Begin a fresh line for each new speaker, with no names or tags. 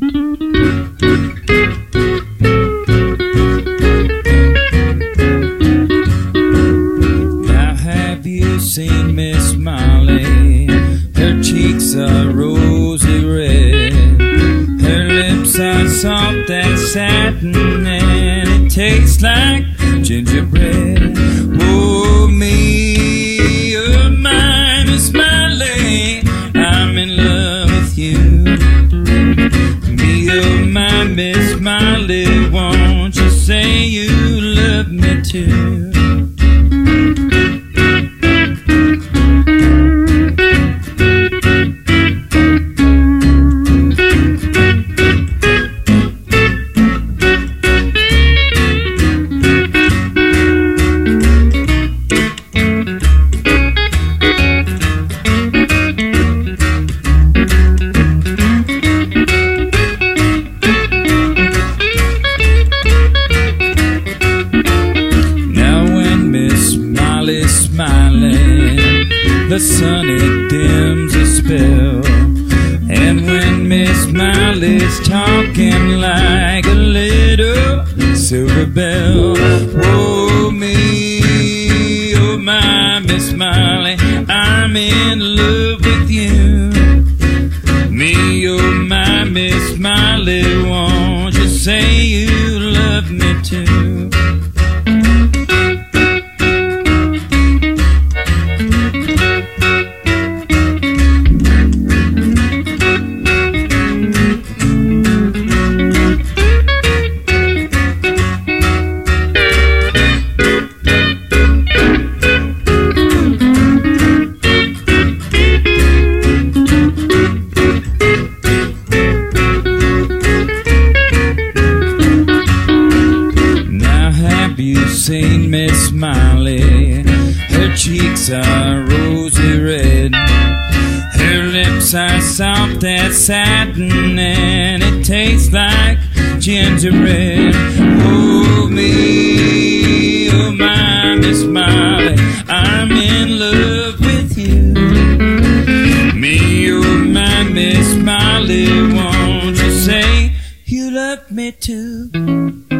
Now have you seen Miss Molly? Her cheeks are rosy red, her lips are soft as satin, and it tastes like gingerbread. Oh me, oh my Miss Molly, I'm in love with you. Me, oh my Miss Molly, won't you say you love me too? The sun, it dims a spell, and when Miss Molly's talking like a little silver bell. Oh me, oh my Miss Molly, I'm in love with you. Me, oh my Miss Molly, won't you say you love me too? Seen Miss Molly, her cheeks are rosy red, her lips are soft as satin, and it tastes like gingerbread. Oh me, oh my Miss Molly, I'm in love with you. Me, oh my Miss Molly, won't you say you love me too?